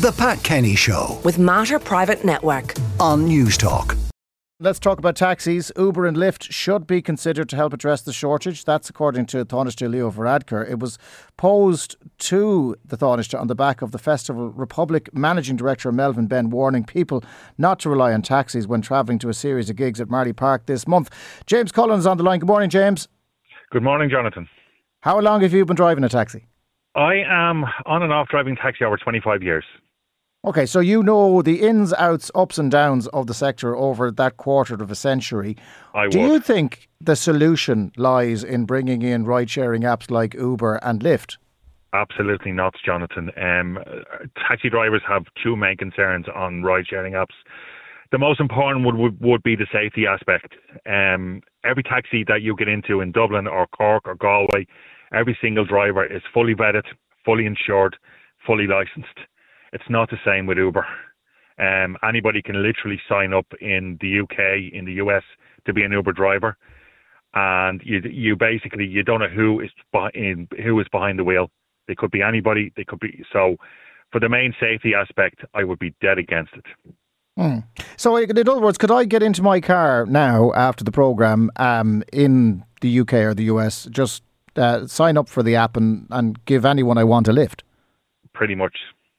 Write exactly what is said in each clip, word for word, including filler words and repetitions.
The Pat Kenny Show with Mater Private Network on News Talk. Let's talk about taxis. Uber and Lyft should be considered to help address the shortage. That's according to Taoiseach Leo Varadkar. It was posed to the Taoiseach on the back of the Festival Republic Managing Director Melvin Benn warning people not to rely on taxis when travelling to a series of gigs at Marley Park this month. James Cullen is on the line. Good morning, James. Good morning, Jonathan. How long have you been driving a taxi? I am on and off driving taxi over twenty-five years. Okay, so you know the ins, outs, ups and downs of the sector over that quarter of a century. I Do would. you think the solution lies in bringing in ride-sharing apps like Uber and Lyft? Absolutely not, Jonathan. Um, taxi drivers have two main concerns on ride-sharing apps. The most important would, would, would be the safety aspect. Um, every taxi that you get into in Dublin or Cork or Galway, every single driver is fully vetted, fully insured, fully licensed. It's not the same with Uber. Um, anybody can literally sign up in the U K, in the U S, to be an Uber driver, and you you basically you don't know who is behind who is behind the wheel. They could be anybody. They could be so. For the main safety aspect, I would be dead against it. Hmm. So, in other words, could I get into my car now after the programme um, in the U K or the U S, just uh, sign up for the app and, and give anyone I want a lift? Pretty much.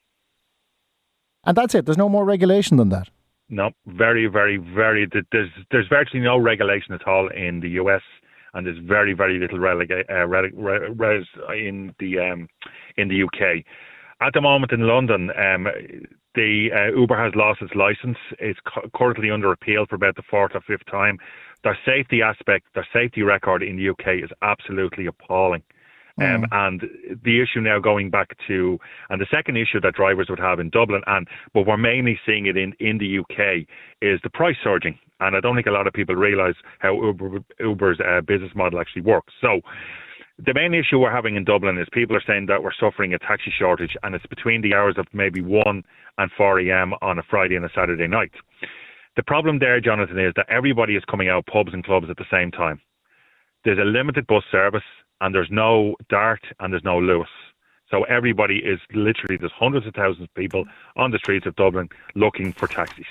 And that's it. There's no more regulation than that. No, very, very, very. There's there's virtually no regulation at all in the U S, and there's very, very little relega- uh, re- re- res in the um, in the U K. At the moment in London, um, the uh, Uber has lost its license. It's cu- currently under appeal for about the fourth or fifth time. Their safety aspect, their safety record in the U K is absolutely appalling. Um, mm. And the issue now going back to, and the second issue that drivers would have in Dublin, and but we're mainly seeing it in, in the U K, is the price surging. And I don't think a lot of people realise how Uber, Uber's uh, business model actually works. So the main issue we're having in Dublin is people are saying that we're suffering a taxi shortage, and it's between the hours of maybe one and four a.m. on a Friday and a Saturday night. The problem there, Jonathan, is that everybody is coming out pubs and clubs at the same time. There's a limited bus service, and there's no Dart and there's no Lewis. So everybody is literally, there's hundreds of thousands of people on the streets of Dublin looking for taxis.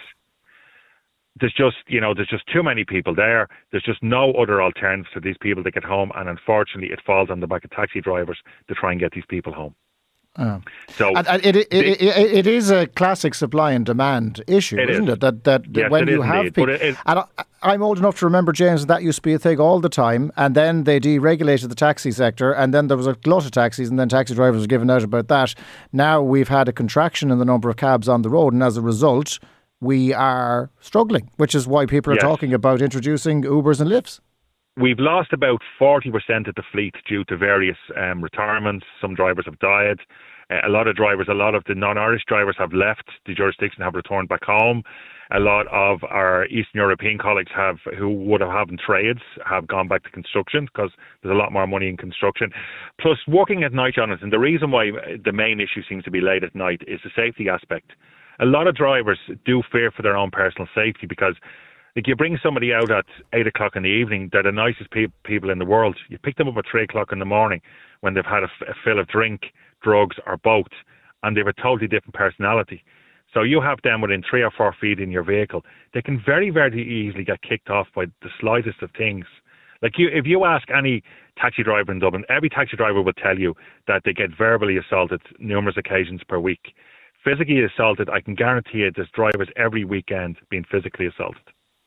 There's just, you know, there's just too many people there. There's just no other alternatives for these people to get home. And unfortunately, it falls on the back of taxi drivers to try and get these people home. Oh. So and, and it, it, it, it, it is a classic supply and demand issue, it isn't is. it? That that yes, when you is have indeed, people, it, it, and I, I'm old enough to remember, James, that used to be a thing all the time, and then they deregulated the taxi sector, and then there was a glut of taxis, and then taxi drivers were given out about that. Now we've had a contraction in the number of cabs on the road, and as a result, we are struggling, which is why people are yes. talking about introducing Ubers and Lyfts. We've lost about forty percent of the fleet due to various um, retirements. Some drivers have died. Uh, a lot of drivers, a lot of the non-Irish drivers have left the jurisdiction, have returned back home. A lot of our Eastern European colleagues have, who would have had trades, have gone back to construction because there's a lot more money in construction. Plus, working at night, Jonathan, the reason why the main issue seems to be late at night is the safety aspect. A lot of drivers do fear for their own personal safety because if you bring somebody out at eight o'clock in the evening, they're the nicest pe- people in the world. You pick them up at three o'clock in the morning when they've had a, f- a fill of drink, drugs or both, and they have a totally different personality. So you have them within three or four feet in your vehicle. They can very, very easily get kicked off by the slightest of things. Like you, if you ask any taxi driver in Dublin, every taxi driver will tell you that they get verbally assaulted numerous occasions per week. Physically assaulted, I can guarantee you there's drivers every weekend being physically assaulted.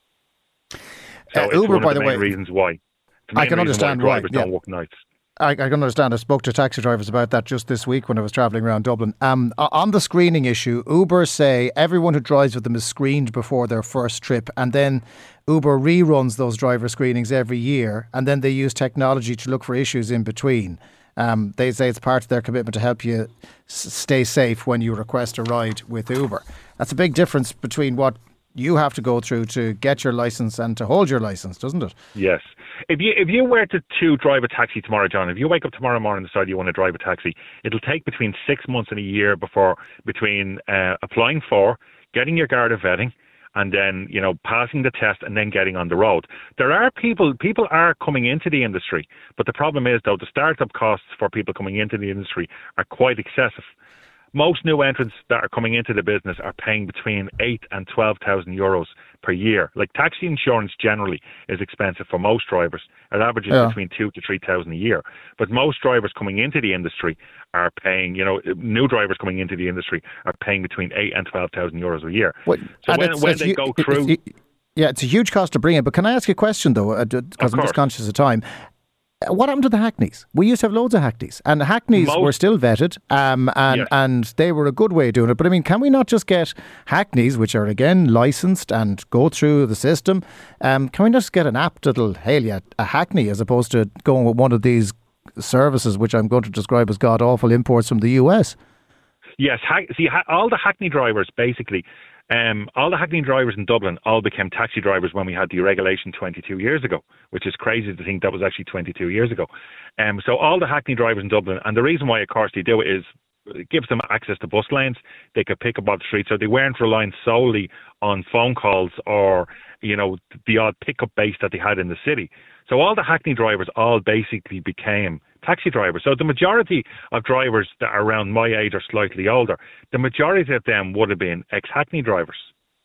So uh, it's Uber, one by of the, the main way, reasons why. The main I can reason understand why why. drivers Yeah. don't work nights. I, I can understand. I spoke to taxi drivers about that just this week when I was travelling around Dublin. Um, on the screening issue, Uber say everyone who drives with them is screened before their first trip, and then Uber reruns those driver screenings every year, and then they use technology to look for issues in between. Um, they say it's part of their commitment to help you s- stay safe when you request a ride with Uber. That's a big difference between what you have to go through to get your licence and to hold your licence, doesn't it? Yes. If you if you were to, to drive a taxi tomorrow, John, if you wake up tomorrow morning and decide you want to drive a taxi, it'll take between six months and a year before between uh, applying for, getting your Garda vetting, and then, you know, passing the test and then getting on the road. There are people, people are coming into the industry, but the problem is, though, the startup costs for people coming into the industry are quite excessive. most new entrants that are coming into the business are paying between eight and twelve thousand euros per year. Like taxi insurance generally is expensive for most drivers. It averages Yeah. between two to three thousand a year. But most drivers coming into the industry are paying, you know, new drivers coming into the industry are paying between eight and twelve thousand euros a year. Well, so and when, it's- when it's they hu- go it's- through, it- yeah, it's a huge cost to bring in. But can I ask you a question though, because I'm course. just conscious of time? Uh, What happened to the Hackneys? We used to have loads of Hackneys, and Hackneys Most- were still vetted, um, and Yes. and they were a good way of doing it. But I mean, can we not just get Hackneys, which are again licensed and go through the system? Um, can we not just get an app that'll hail you a Hackney as opposed to going with one of these services, which I'm going to describe as god awful imports from the U S? yes, ha- see, ha- all the Hackney drivers basically. Um, all the Hackney drivers in Dublin all became taxi drivers when we had the regulation twenty-two years ago, which is crazy to think that was actually twenty-two years ago. Um, so all the Hackney drivers in Dublin, and the reason why, of course, they do it is it gives them access to bus lanes. They could pick up off the street, so they weren't relying solely on phone calls or, you know, the odd pickup base that they had in the city. So all the Hackney drivers all basically became taxi drivers. So the majority of drivers that are around my age or slightly older, the majority of them would have been ex-Hackney drivers.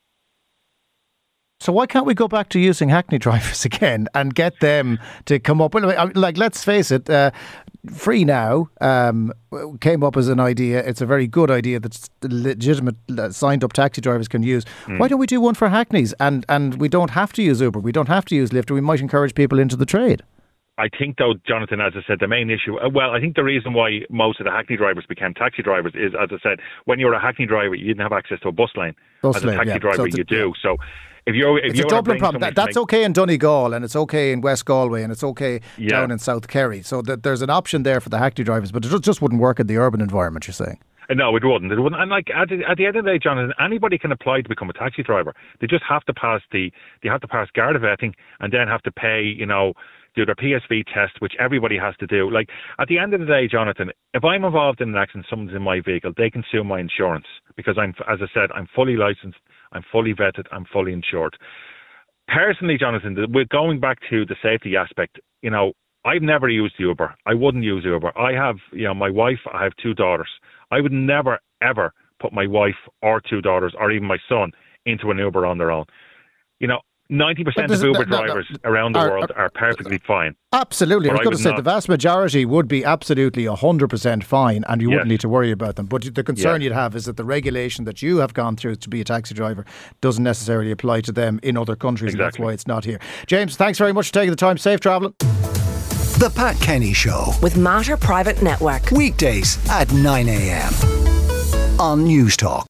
So why can't we go back to using Hackney drivers again and get them to come up? Well, I mean, like, let's face it, uh, Free Now um, came up as an idea. It's a very good idea that legitimate uh, signed up taxi drivers can use. Mm. Why don't we do one for Hackneys? And, and we don't have to use Uber. We don't have to use Lyft. We might encourage people into the trade. I think, though, Jonathan, as I said, the main issue, uh, well, I think the reason why most of the Hackney drivers became taxi drivers is, as I said, when you were a Hackney driver, you didn't have access to a bus lane. Bus as lane, a taxi yeah. driver, So you do. So if you're if it's you're a Dublin problem. That, that's make, okay in Donegal, and it's okay in West Galway, and it's okay yeah. down in South Kerry. So that there's an option there for the Hackney drivers, but it just wouldn't work in the urban environment, you're saying? No, it wouldn't. It wouldn't. And like at the, at the end of the day, Jonathan, anybody can apply to become a taxi driver. They just have to pass the they have to pass Garda vetting and then have to pay, you know, do their P S V test, which everybody has to do. Like at the end of the day, Jonathan, if I'm involved in an accident, someone's in my vehicle, they can sue my insurance because I'm, as I said, I'm fully licensed, I'm fully vetted, I'm fully insured. Personally, Jonathan, we're going back to the safety aspect. You know, I've never used Uber. I wouldn't use Uber. I have, you know, my wife, I have two daughters. I would never, ever put my wife or two daughters or even my son into an Uber on their own. You know, ninety percent of Uber no, no, drivers no, around the are, world are perfectly fine. Absolutely. But I was I going to would say not. the vast majority would be absolutely one hundred percent fine and you Yes. wouldn't need to worry about them. But the concern Yes. you'd have is that the regulation that you have gone through to be a taxi driver doesn't necessarily apply to them in other countries. Exactly. And that's why it's not here. James, thanks very much for taking the time. Safe travelling. The Pat Kenny Show. With Mater Private Network. Weekdays at nine a.m. on News Talk.